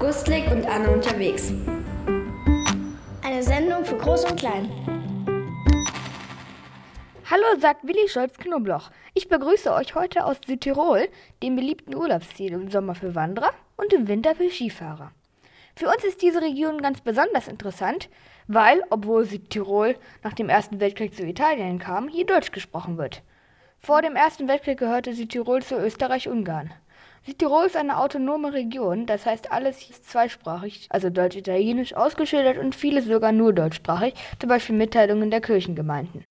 Gustlik und Anne unterwegs. Eine Sendung für Groß und Klein. Hallo, sagt Willi Scholz-Knobloch. Ich begrüße euch heute aus Südtirol, dem beliebten Urlaubsziel im Sommer für Wanderer und im Winter für Skifahrer. Für uns ist diese Region ganz besonders interessant, weil, obwohl Südtirol nach dem Ersten Weltkrieg zu Italien kam, hier Deutsch gesprochen wird. Vor dem Ersten Weltkrieg gehörte Südtirol zu Österreich-Ungarn. Südtirol ist eine autonome Region, das heißt, alles ist zweisprachig, also Deutsch-Italienisch ausgeschildert und vieles sogar nur deutschsprachig, zum Beispiel Mitteilungen der Kirchengemeinden.